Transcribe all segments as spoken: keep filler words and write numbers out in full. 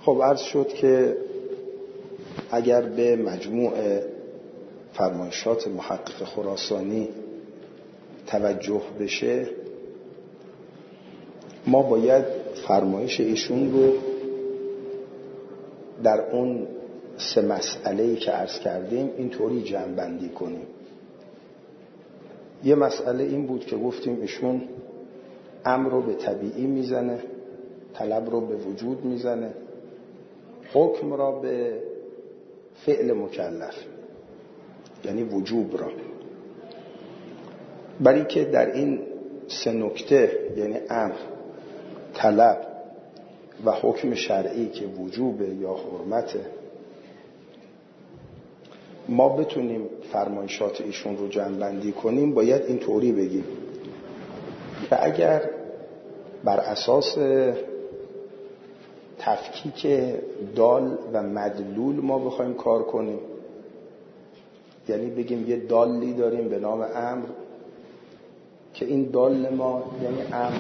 خب عرض شد که اگر به مجموع فرمایشات محقق خراسانی توجه بشه، ما باید فرمایش ایشون رو در اون سه مسئله‌ای که عرض کردیم اینطوری جمع بندی کنیم. یه مسئله این بود که گفتیم ایشون امر رو به طبیعی میزنه، طلب رو به وجود میزنه، حکم را به فعل مکلف، یعنی وجوب را. برای که در این سه نکته، یعنی امر، طلب و حکم شرعی که وجوبه یا حرمته، ما بتونیم فرمایشات ایشون رو جمع بندی کنیم، باید این طوری بگیم که اگر بر اساس تفکیک دال و مدلول ما بخوایم کار کنیم، یعنی بگیم یه دالی داریم به نام امر که این دال ما یعنی امر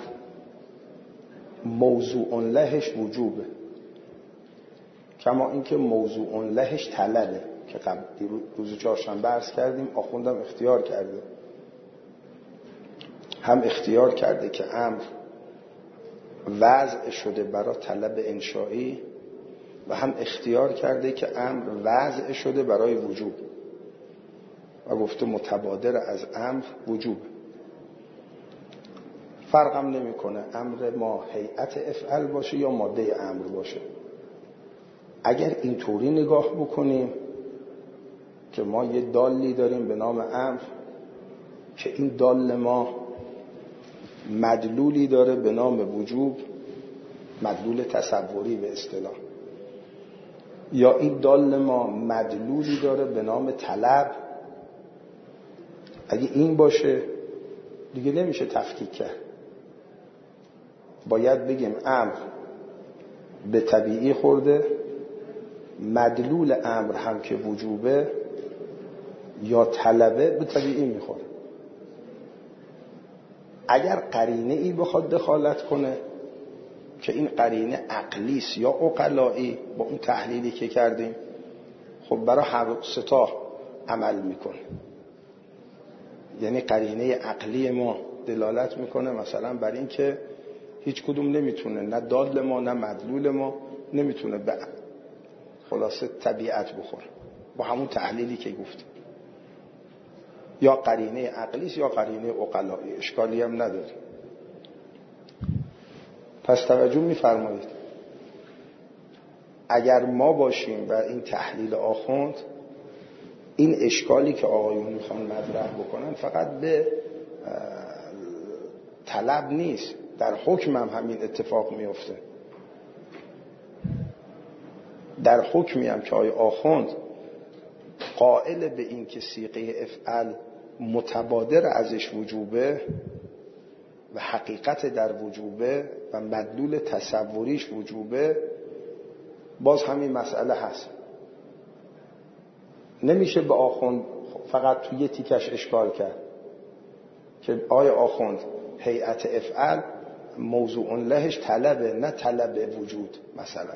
موضوع لهش وجوبه، کما اینکه موضوع لهش طلبه که قبل روز چهارشنبه عرض کردیم آخوندم اختیار کرده، هم اختیار کرده که امر وضع شده برای طلب انشایی و هم اختیار کرده که امر وضع شده برای وجوب و گفته متبادر از امر وجوب. فرقم نمیکنه امر ما هیئت افعل باشه یا ماده امر باشه. اگر اینطوری نگاه بکنیم که ما یه دالی داریم به نام امر که این دال ما مدلولی داره به نام وجوب، مدلول تصوری به اصطلاح، یا این دال ما مدلولی داره به نام طلب، اگه این باشه دیگه نمیشه تفکیک کرد. باید بگیم امر به طبیعی خورده، مدلول امر هم که وجوبه یا طلبه به طبیعی میخوره. اگر قرینه ای بخواد دخالت کنه که این قرینه عقلیست یا عقلایی، با اون تحلیلی که کردیم خب برای هر ستا عمل میکنه. یعنی قرینه عقلی ما دلالت میکنه مثلا بر این که هیچ کدوم نمیتونه، نه دال ما نه مدلول ما نمیتونه به خلاصه طبیعت بخوره با همون تحلیلی که گفتیم. یا قرینه عقلیست یا قرینه عقلایی، اشکالی هم نداره. پس توجه میفرمایید اگر ما باشیم و این تحلیل آخوند، این اشکالی که آقایون میخوان مطرح بکنن فقط به طلب نیست، در حکم هم همین اتفاق میفته. در حکمی هم که آقای آخوند قائل به این که صیغه افعل متبادر ازش وجوبه و حقیقت در وجوبه و مدلول تصوریش وجوبه، باز همین مسئله هست. نمیشه به آخوند فقط توی یه تیکش اشکال کرد که آیا آخوند هیئت افعل موضوع لهش طلبه نه طلب وجود. مثلا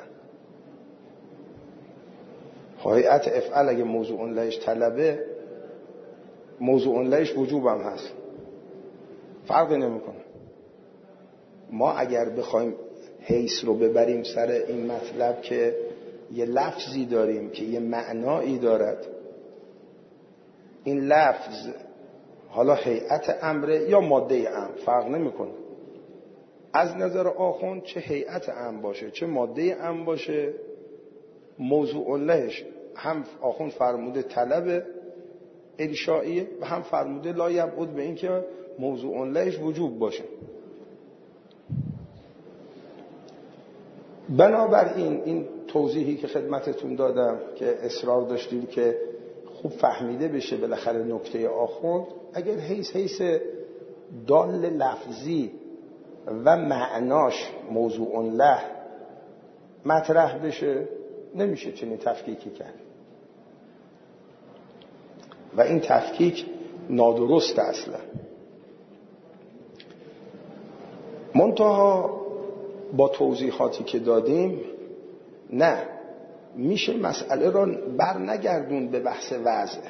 هیئت افعل اگه موضوع لهش طلبه، موضوع لهش وجوب هم هست، فرقی نمیکنه. ما اگر بخوایم حیث رو ببریم سر این مطلب که یه لفظی داریم که یه معنایی دارد، این لفظ حالا هیئت امره یا ماده امر فرق نمیکنه. از نظر آخوند چه هیئت امر باشه چه ماده امر باشه، موضوع لهش هم آخوند فرموده طلب انشائیه و هم فرموده لا یبعد به این که موضوع لهش وجوب باشه. بنابراین این توضیحی که خدمتتون دادم که اصرار داشتیم که خوب فهمیده بشه بالاخره نکته آخوند، اگر حیث حیث دال لفظی و معناش موضوع له مطرح بشه، نمیشه چنین تفکیکی کرد و این تفکیک نادرست اصلا. منتها با توضیحاتی که دادیم نه، میشه مسئله را بر نگردون به بحث وضع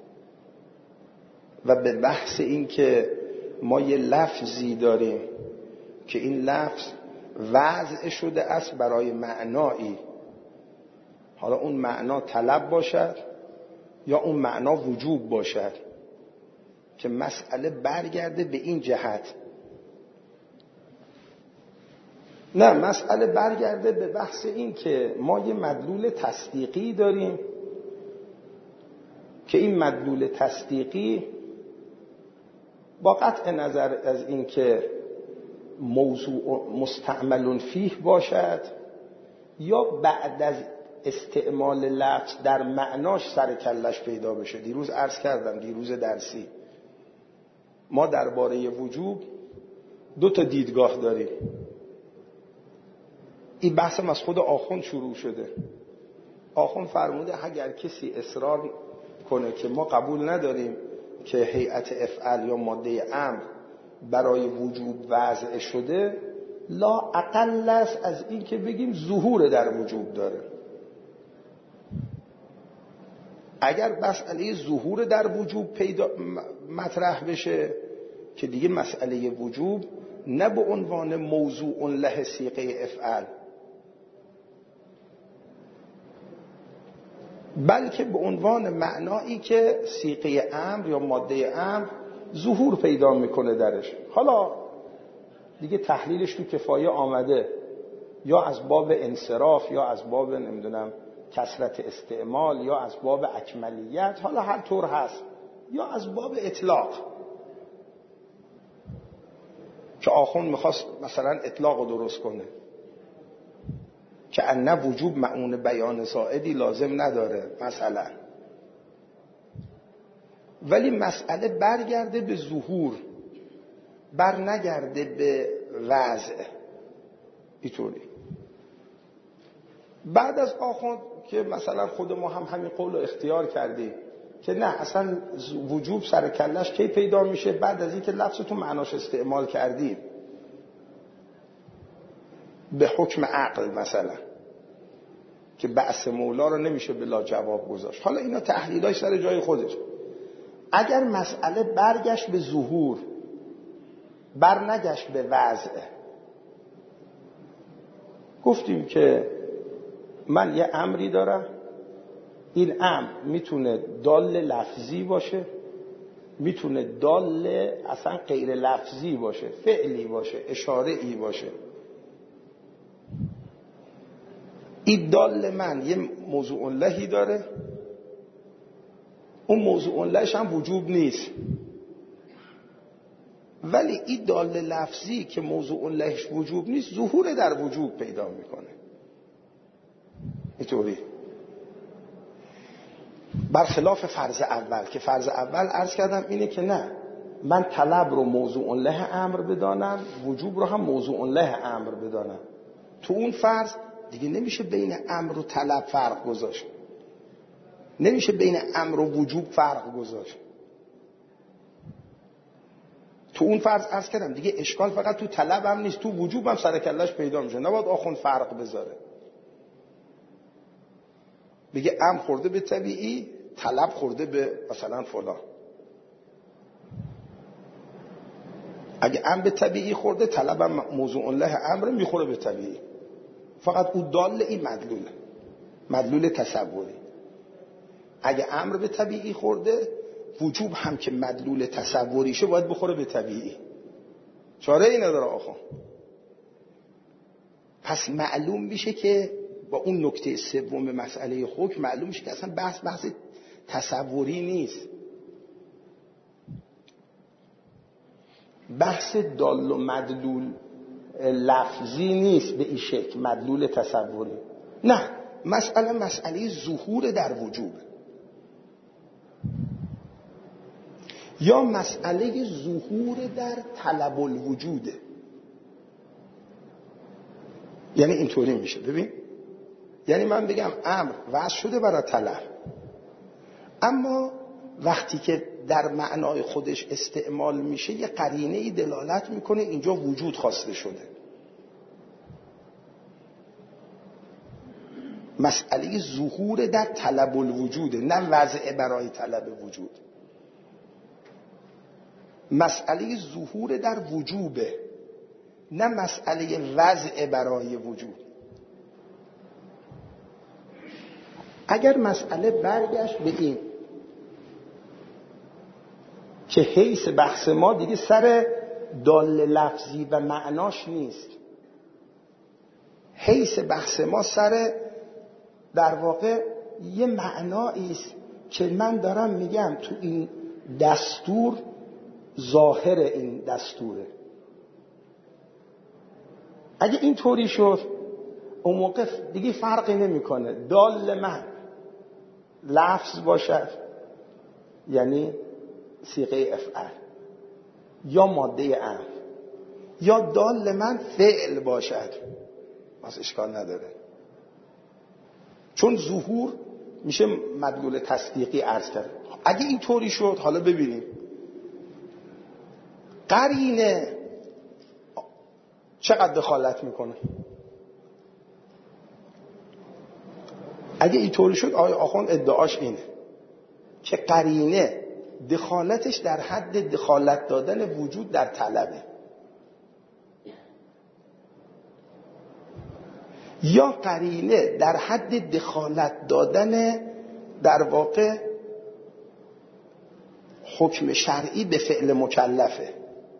و به بحث این که ما یه لفظی داریم که این لفظ وضع شده است برای معنایی، حالا اون معنا طلب باشد یا اون معنا وجوب باشد، که مسئله برگرده به این جهت. نه، مسئله برگرده به بحث این که ما یه مدلول تصدیقی داریم که این مدلول تصدیقی با قطع نظر از این که موضوع مستعمل فیه باشد یا بعد از استعمال لفظ در معناش سر کلش پیدا بشه. دیروز عرض کردم، دیروز درسی، ما درباره وجوب دو تا دیدگاه داریم. این بحثم از خود آخوند شروع شده. آخوند فرموده اگر کسی اصرار کنه که ما قبول نداریم که هیئت افعل یا ماده امر برای وجوب وضع شده، لا اقل است از این که بگیم ظهور در وجوب داره. اگر مسئله ظهور در وجوب پیدا مطرح بشه که دیگه مسئله وجوب نه به عنوان موضوع له صیغه افعل، بلکه به عنوان معنایی که صیغه امر یا ماده امر ظهور پیدا میکنه درش. حالا دیگه تحلیلش تو کفایه آمده، یا از باب انصراف یا از باب نمیدونم کثرت استعمال یا از باب اکملیت، حالا هر طور هست، یا از باب اطلاق که آخوند میخواست مثلا اطلاق رو درست کنه که ان وجوب معون بیان زائدی لازم نداره مثلا، ولی مسئله برگرده به ظهور، بر نگرده به وضع. اینطوری بعد از آخوند که مثلا خود ما هم همین قول رو اختیار کردیم که نه، اصلا وجوب سر کلش کی پیدا میشه؟ بعد از اینکه لفظ تو معناش استعمال کردیم به حکم عقل مثلا، که بحث مولا رو نمیشه بلا جواب گذاشت. حالا اینا تحلیلای سر جای خودش. اگر مسئله برگشت به ظهور، بر نگشت به وضع، گفتیم که من یه امری دارم، این امر میتونه دال لفظی باشه، میتونه دال اصلا غیر لفظی باشه، فعلی باشه، اشاره‌ای باشه. این دال من یه موضوع لهی داره، اون موضوع لهش هم وجوب نیست، ولی این دال لفظی که موضوع لهش وجوب نیست ظهور در وجوب پیدا میکنه. اینطوری برخلاف فرض اول، که فرض اول عرض کردم اینه که نه، من طلب رو موضوع له امر بدانم، وجوب رو هم موضوع له امر بدانم. تو اون فرض دیگه نمیشه بین امر و طلب فرق گذاشت، نمیشه بین امر و وجوب فرق گذاشت. تو اون فرض عرض کردم دیگه اشکال فقط تو طلب هم نیست، تو وجوب هم سر کلش پیدا میشه. نباید آخوند فرق بذاره، بگه امر خورده به طبیعی، طلب خورده به مثلا فلان. اگه امر به طبیعی خورده، طلب هم موضوع له امر میخوره به طبیعی، فقط او دال این مدلوله، مدلول تصوری. اگه امر به طبیعی خورده، وجوب هم که مدلول تصوریشه باید بخوره به طبیعی. چاره ای نداره آخوان. پس معلوم میشه که با اون نکته سوم مسئله حکم معلوم میشه که اصلا بحث بحث تصوری نیست، بحث دال و مدلول لفظی نیست به این شکل، مدلول تصوری. نه، مسئله مسئله ظهور در وجوب، یا مسئله ظهور در طلب الوجوده. یعنی اینطوری میشه، ببین، یعنی من بگم امر وضع شده برای طلب، اما وقتی که در معنای خودش استعمال میشه یه قرینه‌ای دلالت میکنه اینجا وجود خواسته شده. مسئله ظهور در طلب الوجوده، نه وضع برای طلب وجود. مسئله ظهور در وجوبه، نه مسئله وضع برای وجود. اگر مسئله برگشت به این که حیث بحث ما دیگه سر دال لفظی و معناش نیست، حیث بحث ما سر در واقع یه معنایی است که من دارم میگم تو این دستور ظاهر این دستوره. اگه این طوری شد اون موقع دیگه فرقی نمیکنه دال من لفظ باشد یعنی صیغه افعل، یا ماده امر، یا دال من فعل باشد، واسه اشکال نداره، چون ظهور میشه مدلول تصدیقی عرض کرد. اگه این طوری شد حالا ببینیم قرینه چقدر دخالت میکنه. اگه این طوری شد آقای آخوند ادعاش اینه که قرینه دخالتش در حد دخالت دادن وجود در طلبه، یا قرینه در حد دخالت دادن در واقع حکم شرعی به فعل مکلفه.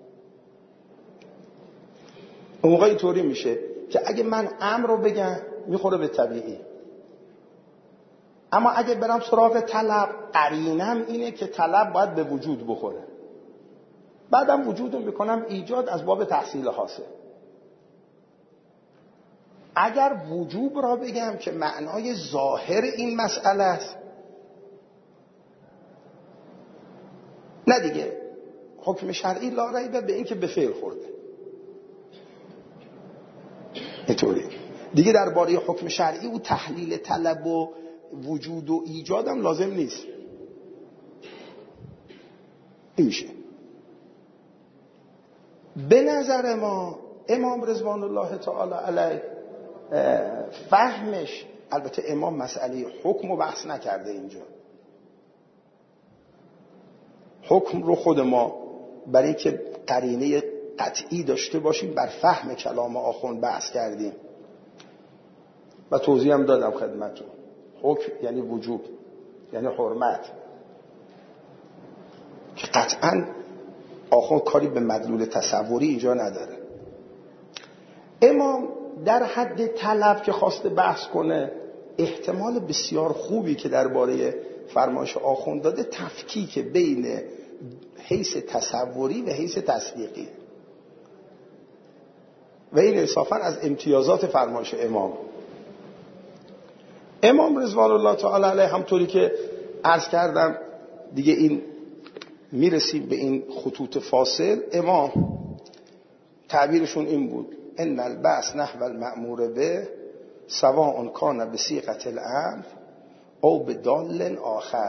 اون موقع اینطوری میشه که اگه من امر رو بگم میخوره به طبیعی، اما اگه برم سراغ طلب قرینم اینه که طلب باید به وجود بخوره، بعدم وجود رو میکنم ایجاد از باب تحصیل حاصل. اگر وجوب را بگم که معنای ظاهر این مسئله است، نه دیگه حکم شرعی لا ریبه به این که به فعل خورده، اینطوری دیگه درباره حکم شرعی و تحلیل طلب و وجود و ایجادم لازم نیست. این میشه به نظر ما امام رضوان الله تعالی علیه فهمش، البته امام مسئله حکم رو بحث نکرده اینجا، حکم رو خود ما برای که قرینه قطعی داشته باشیم بر فهم کلام آخوند بحث کردیم و توضیح هم دادم خدمتتون. حکم یعنی وجوب، یعنی حرمت، که قطعا آخوند کاری به مدلول تصوری اینجا نداره. امام در حد طلب که خواسته بحث کنه، احتمال بسیار خوبی که درباره فرمایش آخوند داده تفکیک بین حیث تصوری و حیث تصدیقی، و این انصافا از امتیازات فرمایش امام. امام رضوان الله تعالی علیه همطوری که عرض کردم دیگه این میرسیم به این خطوط فاصل. امام تعبیرشون این بود: ان البعث نحو المأمور به سواء کان بصیغة الامر او بدال آخر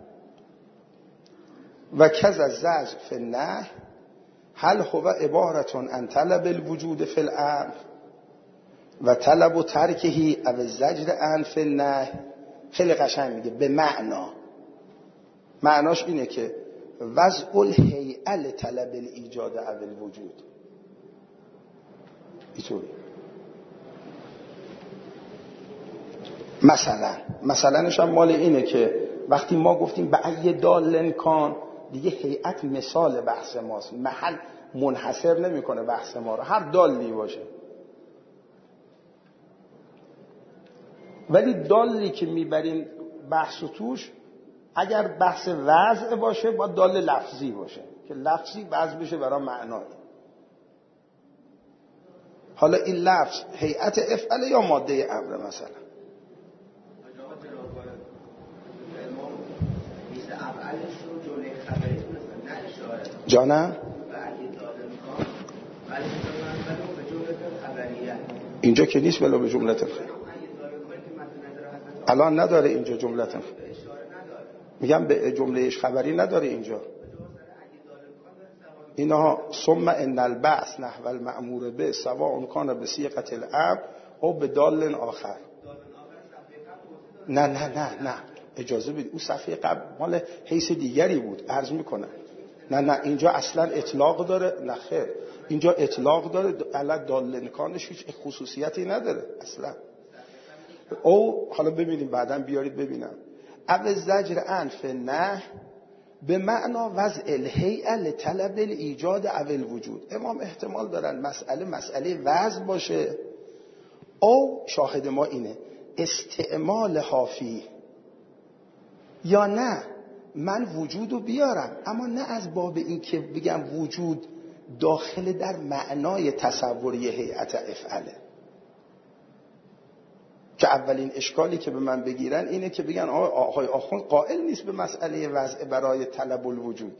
و کذا الزجر فی النهی هل هو عبارة عن طلب الوجود فی الامر و طلب ترکهی او الزجر عن فی النهی. خیلی قشنگ میگه به معنا، معناش اینه که وضع الهیئه طلب الایجاد او الوجود. اینطوری مثلا مثلنش هم مال اینه که وقتی ما گفتیم به ای دالن کان، دیگه هیئت مثال بحث ماست، محل منحصر نمیکنه بحث ما رو، هر دالی باشه. ولی دالی که میبریم بحث و توش اگر بحث وضع باشه باید دال لفظی باشه که لفظی وضع بشه برای معنایی. حالا این لفظ هیئت افعل یا ماده امر مثلا. جانم اینجا که نیست ولی به جملت الخیر. الان نداره اینجا جملت الخیر، میگم به جملهش خبری نداره اینجا. اینها ثم ان البعث نحو المأمور به سواء کان بصیغة الامر او بدال آخر. نه نه نه نه اجازه بدید، اون صفحه قبل مال حیث دیگری بود، عرض میکنم. نه نه اینجا اصلا اطلاق داره، نه خیر، اینجا اطلاق داره، علت دالنکانش هیچ خصوصیتی نداره اصلا. او حالا ببینیم بعداً بیارید ببینم. اول زجر انف نه به معنا وضع الهیئه لطلب ایجاد اول وجود. امام احتمال دارن مسئله مسئله وضع باشه، او شاهد ما اینه استعمال حافی، یا نه من وجودو بیارم اما نه از باب این که بگم وجود داخل در معنای تصوری هیئت افعله. که اولین اشکالی که به من بگیرن اینه که بگن آقای آخوند قائل نیست به مسئله وضع برای طلب الوجود.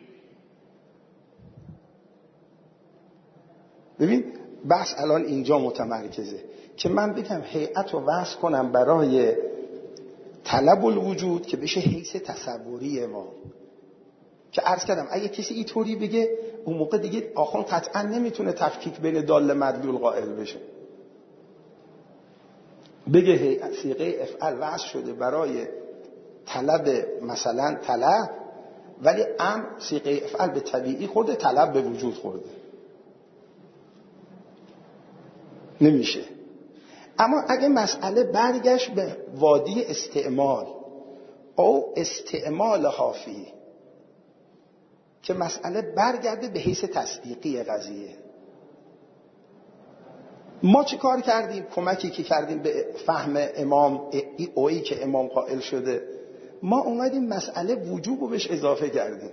ببین بحث الان اینجا متمرکزه که من بگم هیئت رو وضع کنم برای طلب الوجود که بشه حیث تصوری ما. که عرض کردم اگه کسی اینطوری بگه اون موقع دیگه آخوند قطعا نمیتونه تفکیک بین دال مدلول قائل بشه. بگه صیغه افعل وضع شده برای طلب مثلا طلب، ولی ام صیغه افعل به طبیعی خورده، طلب به وجود خورده، نمیشه. اما اگه مسئله برگشت به وادی استعمال او استعمال حافی که مسئله برگرده به حیث تصدیقی قضیه، ما چه کار کردیم؟ کمکی که کردیم به فهم امام اویی که امام قائل شده، ما اومدیم مسئله وجوب رو بهش اضافه کردیم.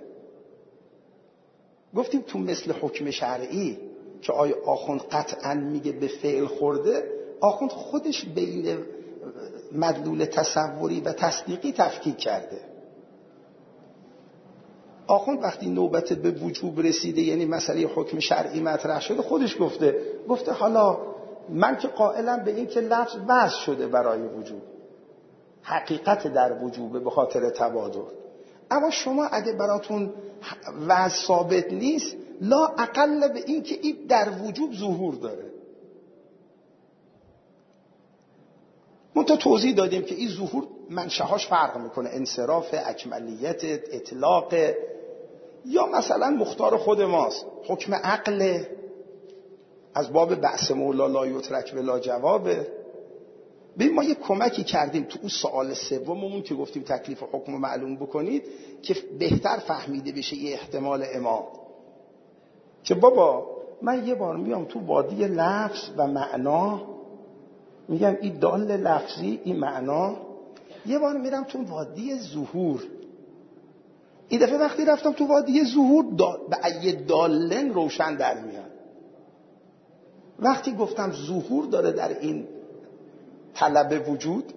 گفتیم تو مثل حکم شرعی که آیا آخوند قطعا میگه به فعل خورده، آخوند خودش بین مدلول تصوری و تصدیقی تفکیک کرده. آخوند وقتی نوبت به وجوب رسیده، یعنی مسئله حکم شرعی مطرح شده، خودش گفته گفته حالا من که قائلم به این که لفظ وضع شده برای وجوب، حقیقت در وجوب به خاطر تبادر، اما شما اگه براتون وضع ثابت نیست، لا اقل به این که این در وجوب ظهور داره. منتها توضیح دادیم که این ظهور منشأهاش فرق میکنه، انصراف، اکملیت، اطلاق، یا مثلا مختار خود ماست، حکم عقل از باب بحث مولا لا یترک ولا جوابه. ببین ما یه کمکی کردیم تو اون سوال سوممون که گفتیم تکلیف حکم رو معلوم بکنید که بهتر فهمیده بشه یه احتمال امام، که بابا من یه بار میام تو وادی لفظ و معنا میگم این دال لفظی این معنا، یه بار میرم تو وادی ظهور. این دفعه وقتی رفتم تو وادی ظهور به ای دالن روشن در میاد. وقتی گفتم ظهور داره در این طلب وجود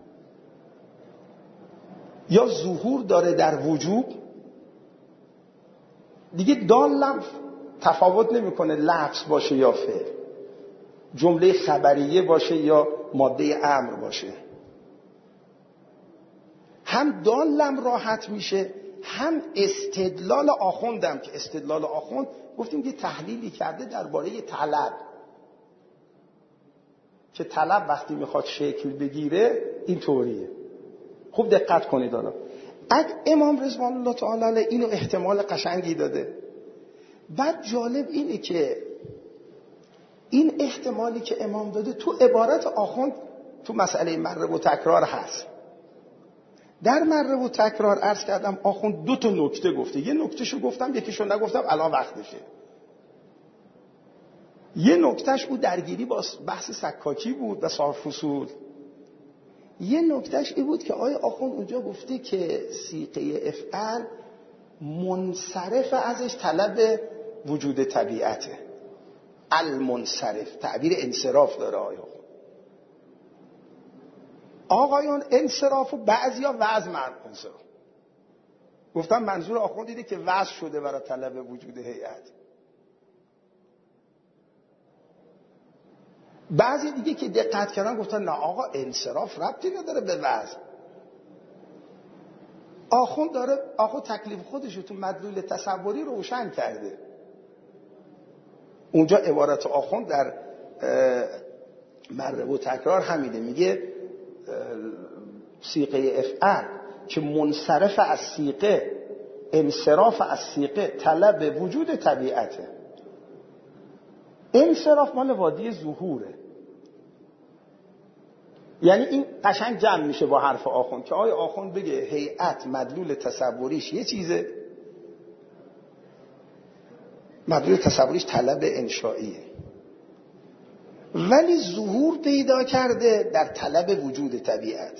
یا ظهور داره در وجوب، دیگه دالم تفاوت نمیکنه لفظ باشه یا فعل، جمله خبریه باشه یا ماده امر باشه. هم دالم راحت میشه، هم استدلال آخوندم که استدلال آخوند گفتیم که تحلیلی کرده درباره طلب، که طلب وقتی میخواد شکل بگیره این طوریه. خوب دقت کنید. حالا اگه امام رضوان الله تعالی علیه اینو احتمال قشنگی داده، بعد جالب اینه که این احتمالی که امام داده تو عبارت آخوند تو مسئله مره و تکرار هست. در مره و تکرار عرض کردم آخوند دو تا نکته گفته، یه نکتهشو گفتم یکیشو نگفتم، الان وقتشه. یه نکتهش او درگیری با بحث سکاکی بود و صرف فصول. یه نکتهش این بود که آیا آخوند اونجا گفته که صیغه افعل منصرف ازش طلب وجود طبیعته، المنصرف، تعبیر انصراف داره آیا آقایون انصراف و بعضی ها وضع انصراف گفتم منظور آخوند دیده که وضع شده برای طلب وجود هیئت. بعضی دیگه که دقت کردن گفتن نه آقا انصراف ربطی نداره به وضع. آخوند داره آخوند تکلیف خودشو تو مدلول تصوری روشن کرده. اونجا عبارت آخوند در مره و تکرار همینه، میگه صیغه افعل که منصرف از صیغه، انصراف از صیغه طلب وجود طبیعته. انصراف مال وادی ظهوره. یعنی این قشنگ جمع میشه با حرف آخوند که آیا آخوند بگه هیئت مدلول تصوریش یه چیزه، مدلول تصوریش طلب انشائیه، ولی ظهور پیدا کرده در طلب وجود طبیعت.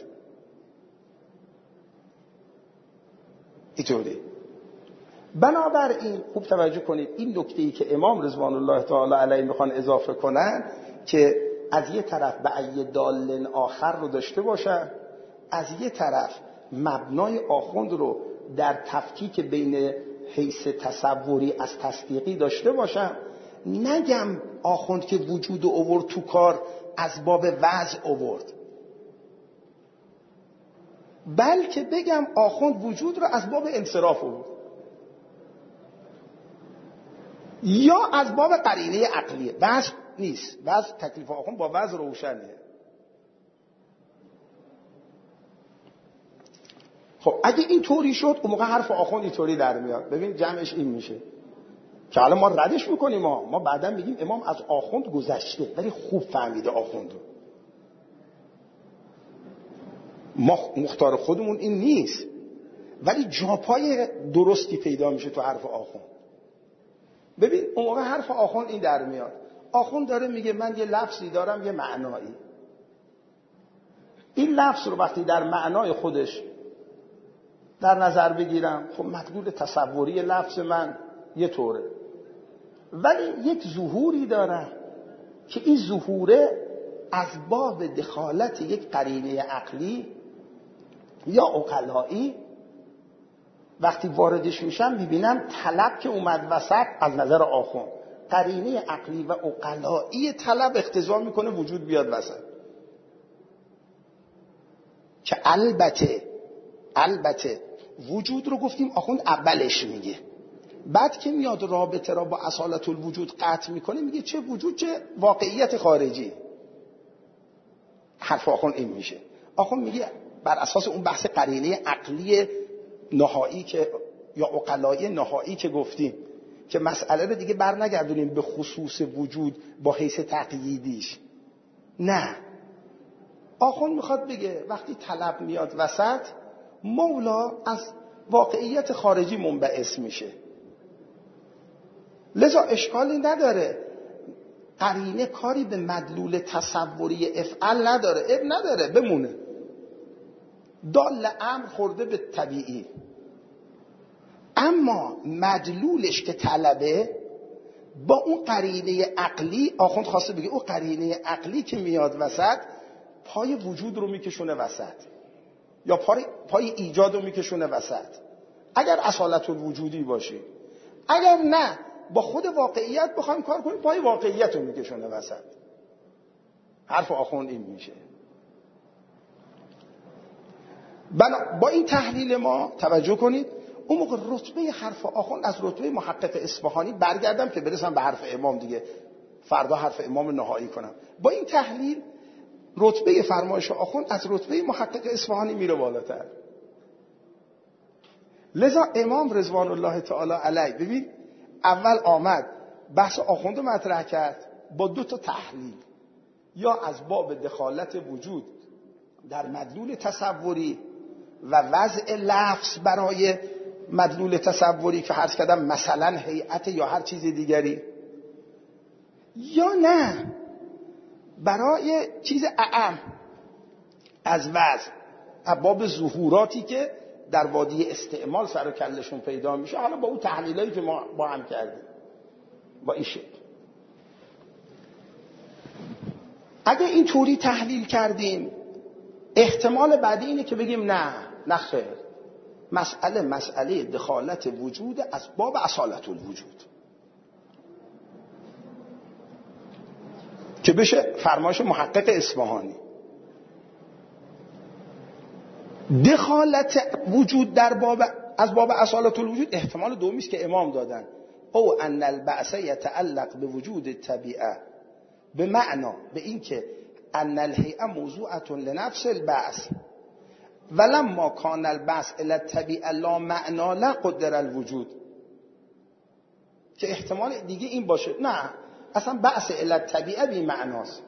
اینطوری. بنابراین خوب توجه کنید این نکته‌ای که امام رضوان الله تعالی علیه میخوان اضافه کنن که از یه طرف بعی دال آخر رو داشته باشن، از یه طرف مبنای آخوند رو در تفکیک بین حیث تصوری از تصدیقی داشته باشن. نگم آخوند که وجود رو آورد تو کار از باب وضع آورد، بلکه بگم آخوند وجود رو از باب انصراف آورد یا از باب قرینه عقلیه. وضع نیست، وضع تکلیف آخوند با وضع روشنه. خب اگه این طوری شد اون موقع حرف آخوند این طوری در میاد. ببین جمعش این میشه که حالا ما ردش میکنیم، ما ما بعدا میگیم امام از آخوند گذشته ولی خوب فهمیده آخوند رو. ما مختار خودمون این نیست، ولی جاپای درستی پیدا میشه تو حرف آخوند. ببین اون موقع حرف آخوند این در میاد. آخوند داره میگه من یه لفظی دارم یه معنایی، این لفظ رو وقتی در معنای خودش در نظر بگیرم خب مدلول تصوری لفظ من یه طوره، ولی یک ظهوری داره که این ظهوره از باب دخالت یک قرینه عقلی یا عقلایی وقتی واردش میشم میبینم طلب که اومد وسط از نظر آخوند قرینه عقلی و عقلایی طلب اقتضا میکنه وجود بیاد وسط. که البته البته وجود رو گفتیم آخوند اولش میگه، بعد که میاد رابطه را با اصالت الوجود قطع میکنه میگه چه وجود چه واقعیت خارجی. حرف آخوند این میشه. آخوند میگه بر اساس اون بحث قرینه عقلی نهایی که یا عقلایی نهایی که گفتیم که مسئله رو دیگه بر نگردونیم به خصوص وجود با حیث تقییدیش، نه، آخوند میخواد بگه وقتی طلب میاد وسط مولا از واقعیت خارجی منبعث میشه، لذا اشکالی نداره. قرینه کاری به مدلول تصوری افعل نداره، اب نداره، بمونه. دال امر خورده به طبیعی، اما مدلولش که طلبه با اون قرینه عقلی، آخوند خواسته بگه اون قرینه عقلی که میاد وسط پای وجود رو میکشونه وسط یا پای, پای ایجاد رو میکشونه وسط اگر اصالت الوجودی باشه. اگر نه با خود واقعیت بخوایم کار کنیم پای واقعیت رو میکشونه وسط. حرف آخوند این میشه. با این تحلیل ما توجه کنید اون موقع رتبه حرف آخوند از رتبه محقق اصفهانی برگردم که برسم به حرف امام دیگه، فردا حرف امام نهایی کنم. با این تحلیل رتبه فرمایش آخوند از رتبه محقق اصفهانی میره بالاتر. لذا امام رضوان الله تعالی علیه ببین اول آمد بحث آخوند رو مطرح کرد با دو تا تحلیل، یا از باب دخالت وجود در مدلول تصوری و وضع لفظ برای مدلول تصوری که عرض کردم مثلا هیئت یا هر چیز دیگری، یا نه برای چیز اعم از وضع باب ظهوراتی که در وادی استعمال سر و کلشون پیدا میشه. حالا با اون تحلیلایی که ما با هم کردیم با این شکل، اگه این طوری تحلیل کردیم احتمال بعدی اینه که بگیم نه نه خیر، مسئله مسئله دخالت وجود از باب اصالت الوجود که بشه فرمایش محقق اصفهانی. دخالت وجود در باب از باب اصالت الوجود احتمال دومی است که امام دادن، او ان البعث یتعلق به وجود طبیعه، به معنا به این که ان الهیئه موضوعه لنفس البعث، ولما کان البعث الی الطبیعه لا معنا لا قدر الوجود، که احتمال دیگه این باشه نه اصلا بعث الی الطبیعه بی معناست،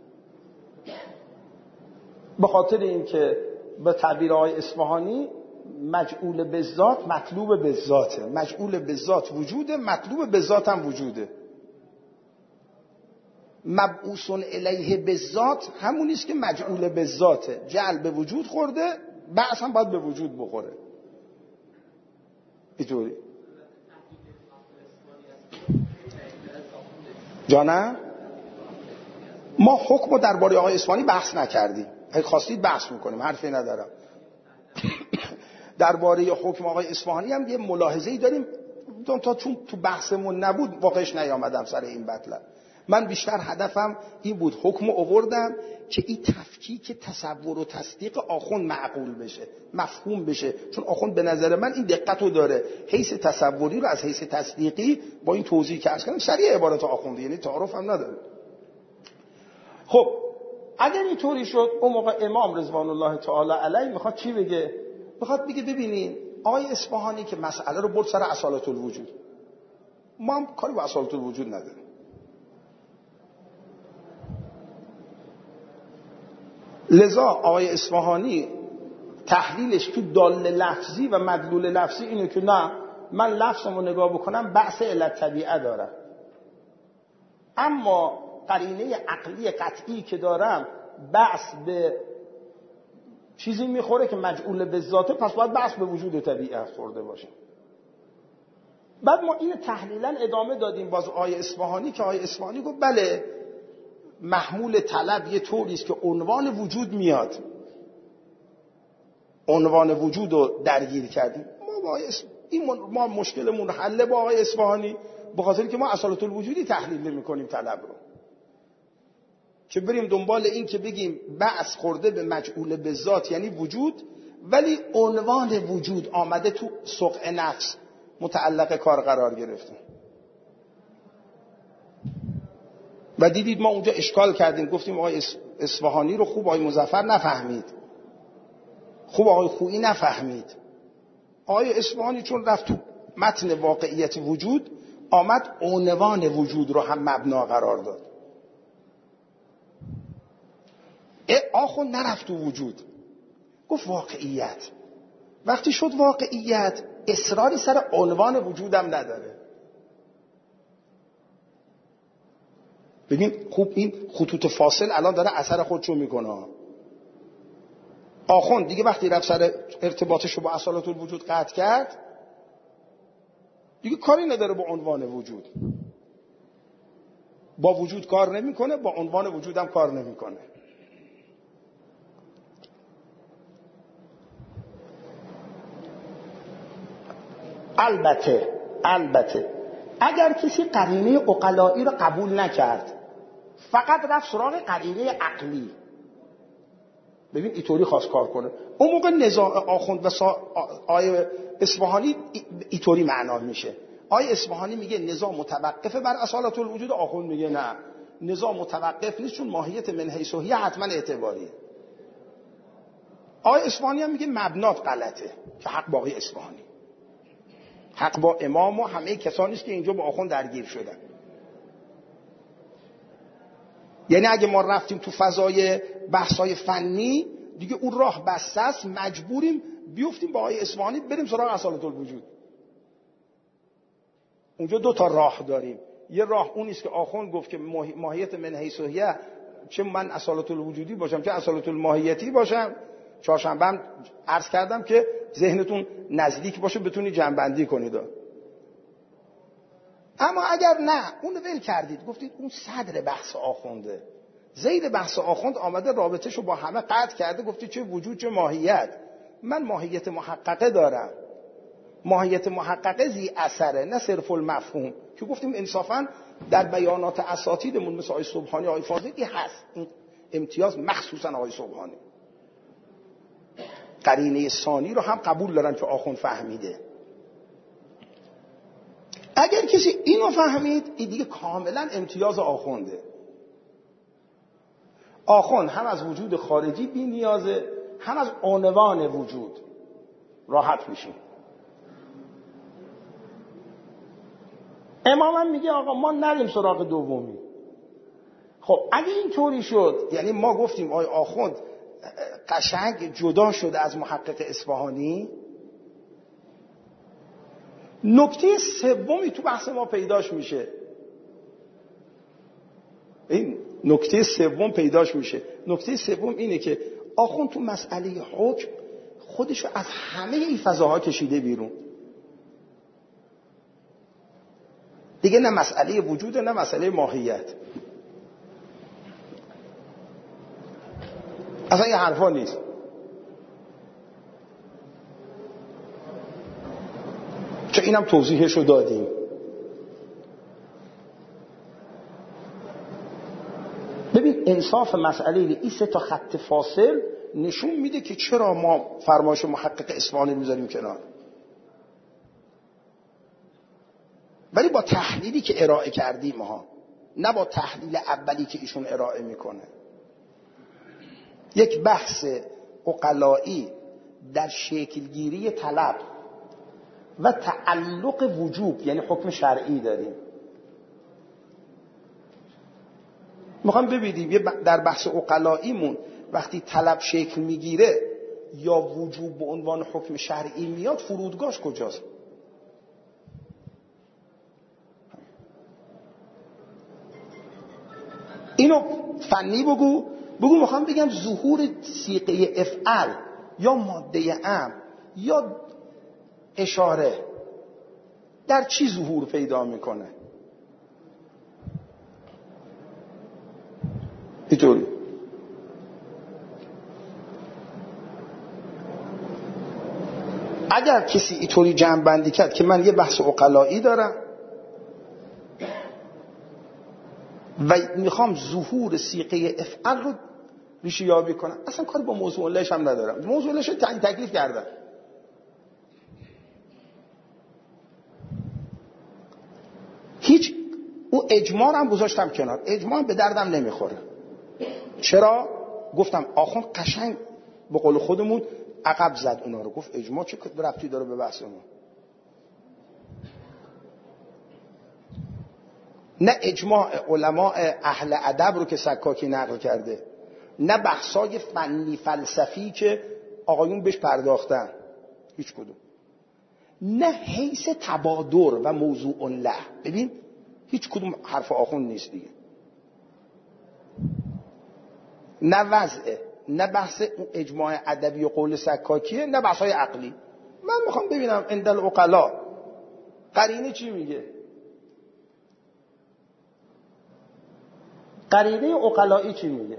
به خاطر اینکه به تعبیر آقای اصفهانی مجعول به ذات مطلوب به ذاته، مجعول به ذات وجوده، مطلوب به ذات هم وجوده. مبعوث الیه به ذات همون است که مجعول به ذاته، جعل به وجود خورده، بعث هم باید به وجود بخوره. اینطوری جانم ما حکم رو درباره آقای اصفهانی بحث نکردیم، اگه خواستید بحث میکنیم، حرفی ندارم. درباره حکم آقای اصفهانی هم یه ملاحظه‌ای داریم، تا چون تو بحثمون نبود واقعش نیامدم سر این مطلب. من بیشتر هدفم این بود حکم رو آوردم که این تفکیک تصور و تصدیق آخوند معقول بشه، مفهوم بشه، چون آخوند به نظر من این دقت رو داره، حیث تصوری رو از حیث تصدیقی با این توضیح که عرض کردم سریع عبارت آخوند، یعنی تعارف هم نداره. خب اگر اینطوری شد اون موقع امام رضوان الله تعالی علیه میخواد چی بگه؟ میخواد بگه ببینین آقای اصفهانی که مسئله رو برد سر اصالت الوجود، ما هم کاری با اصالت الوجود نداریم. لذا آقای اصفهانی تحلیلش تو دال لفظی و مدلول لفظی اینه که نه من لفظمو نگاه بکنم بعث علت طبیعه دارم، اما قرینه عقلی قطعی که دارم بعث به چیزی میخوره که مجعول به ذاته، پس باید بعث به وجود طبیعه خورده باشه. بعد ما این تحلیلا ادامه دادیم باز آقای اصفهانی که آقای اصفهانی گفت بله محمول طلب یه طوری است که عنوان وجود میاد، عنوان وجود رو درگیر کردیم. ما با این من... ما مشکلمون حل با آقای اصفهانی به خاطر که ما اصالت الوجودی تحلیل نمی‌کنیم طلب رو، که بریم دنبال این که بگیم بعث خورده به مجعول به ذات یعنی وجود، ولی عنوان وجود آمده تو سقع نفس متعلق کار قرار گرفته. و دیدید ما اونجا اشکال کردیم، گفتیم آقای اصفهانی رو خوب آقای مظفر نفهمید، خوب آقای خویی نفهمید. آقای اصفهانی چون رفت تو متن واقعیت وجود آمد عنوان وجود رو هم مبنا قرار داد. آخو نرفت تو وجود، گفت واقعیت. وقتی شد واقعیت اصراری سر عنوان وجودم نداره. ببین خوب این خطوط فاصل الان داره اثر خودشو میکنه. آخوند دیگه وقتی رفت سر ارتباطشو با اصالت الوجود قطع کرد دیگه کاری نداره با عنوان وجود، با وجود کار نمیکنه، با عنوان وجودم کار نمیکنه. البته البته اگر کسی قرینه عقلایی رو قبول نکرد فقط رفت سراغ قرینه عقلی، ببین اینطوری خواست کار کنه، اون موقع نزاع آخوند و سا... آیه اصفهانی اینطوری معنا میشه. آیه اصفهانی میگه نزاع متوقفه بر اصالت الوجود، آخوند میگه نه نزاع متوقف نیست چون ماهیت من حیث هی حتما اعتباریه. آیه اصفهانی هم میگه مبنات غلطه، که حق باقی اصفهانی، حق با امام و همه کسانی است که اینجا با آخوند درگیر شدن. یعنی اگه ما رفتیم تو فضای بحث‌های فنی دیگه اون راه بسته است، مجبوریم بیفتیم با آقای اصفهانی بریم سراغ اصالت الوجود. اونجا دو تا راه داریم، یه راه اون است که آخوند گفت که ماهیت من حیث هی، چه من اصالت الوجودی باشم چه اصالت الماهیتی باشم. چهارشنبه هم عرض کردم که ذهنتون نزدیک باشه بتونی جمع‌بندی کنید. اما اگر نه اون ول کردید گفتید اون صدر بحث آخونده، زیر بحث آخوند آمده رابطهشو با همه قطع کرده، گفتید چه وجود چه ماهیت، من ماهیت محققه دارم، ماهیت محققه زی اثره نه صرف المفهوم، که گفتیم انصافا در بیانات اساتیدمون مثل آقای سبحانی آقای فاضلی هست این امتیاز، مخصوصا آقای سبحانی قرینه ثانی رو هم قبول دارن که آخوند فهمیده. اگر کسی اینو فهمید این دیگه کاملا امتیاز آخونده. آخوند هم از وجود خارجی بی نیازه، هم از عنوان وجود راحت میشیم. امام هم میگه آقا ما نریم سراغ دومی. خب اگه اینطوری شد، یعنی ما گفتیم آقای آخوند قشنگ جدا شده از محقق اصفهانی، نکته سومی تو بحث ما پیداش میشه. این نکته سوم پیداش میشه. نکته سوم اینه که آخوند تو مسئله حکم خودشو از همه این فضاها کشیده بیرون. دیگه نه مسئله وجود نه مسئله ماهیت. اصلا یه حرفا نیست. چه اینم توضیحشو دادیم. ببین انصاف مسئله این سه تا خط فاصل نشون میده که چرا ما فرمایش محقق اصفهانی میذاریم کنار. ولی با تحلیلی که ارائه کردیم ها، نه با تحلیل اولی که ایشون ارائه میکنه. یک بحث عقلایی در شکلگیری طلب و تعلق وجوب، یعنی حکم شرعی داریم. میخوام ببینیم در بحث عقلاییمون وقتی طلب شکل میگیره یا وجوب به عنوان حکم شرعی میاد، فرودگاهش کجاست؟ اینو فنی بگو. بگو میخوام بگم ظهور صیغه افعل یا ماده امر یا اشاره در چی ظهور پیدا میکنه؟ اینطوری. اگر کسی اینطوری جمع بندی کرد که من یه بحث عقلایی دارم و میخوام ظهور صیغه افعل رو ریشه یابی کنم، اصلا کاری با موضوع علش هم ندارم. موضوع علش رو تکلیف کردم. هیچ او اجماع هم گذاشتم کنار. اجماع به دردم نمیخوره. چرا؟ گفتم آخوند قشنگ به قول خودمون عقب زد اونا رو. گفت اجماع چه ربطی داره به بحث ما؟ نه اجماع علماء اهل ادب رو که سکاکی نقل کرده، نه بحثای فنی فلسفی که آقایون بهش پرداختن، هیچ کدوم. نه حیث تبادر و موضوع له. ببین هیچ کدوم حرف آخوند نیست دیگه. نه وضعه، نه بحث اجماع ادبی و قول سکاکیه، نه بحثای عقلی. من میخوام ببینم اندل عقلا قرینه چی میگه. قرینه عقلایی چی میگه.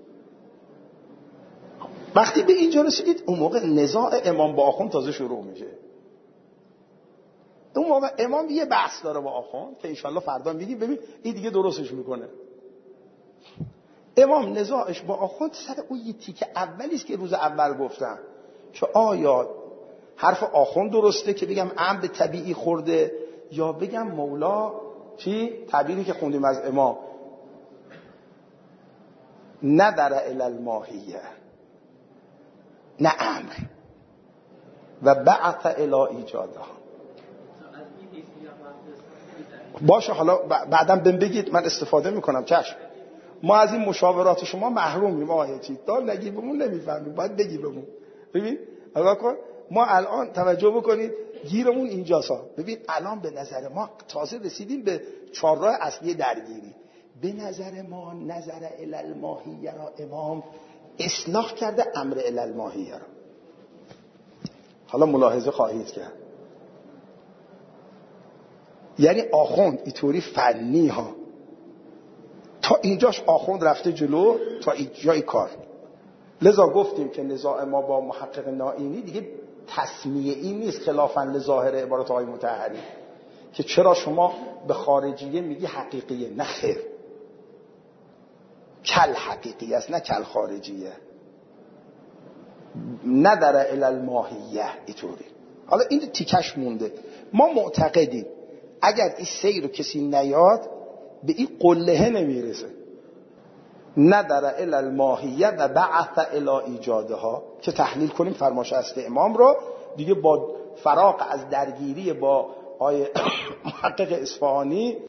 وقتی به اینجا رسیدید اون موقع نزاع امام با آخوند تازه شروع میشه. اون موقع امام یه بحث داره با آخوند که انشالله فردا میگیم ببین این دیگه درستش میکنه. امام نزاعش با آخوند سر اون یه تیکه اولیست که روز اول گفتم که آیا حرف آخوند درسته که بگم ام به طبیعی خورده یا بگم مولا چی؟ تعبیری که خوندیم از امام ندر الی الماهیه، نه امر و بعث الی ایجادها. باشه حالا بعداً بهم بگید من استفاده میکنم. چشم. ما از این مشاورات شما محرومیم آقای چی دال نگی بهمون نمیفهمیم، باید بگی بهمون. ببین آقا کن ما الان توجه بکنید گیرمون اینجاست. ببین الان به نظر ما تازه رسیدیم به چهارراه اصلی درگیری. به نظر ما نظر الی الماهیه را امام اصلاح کرده امر الی الماهیه را. حالا ملاحظه خواهید کرد. یعنی آخوند اینطوری فنی ها تا اینجاش آخوند رفته جلو تا اینجای کار. لذا گفتیم که نزاع ما با محقق نائینی دیگه تسمیه این نیست خلافاً لظاهر عبارت های مطهری که چرا شما به خارجیه میگی حقیقیه. نه خیر، کل حقیقی است نه کل خارجیه. ندر الی الماهیه اینطوری. حالا این تیکش مونده. ما معتقدیم اگر این سیر رو کسی نیاد به این قلهه نمیرسه. ندر الی الماهیه و بعث الی ایجادها، که تحلیل کنیم فرمایش اصل امام رو دیگه با فراغ از درگیری با آیه محقق اصفهانی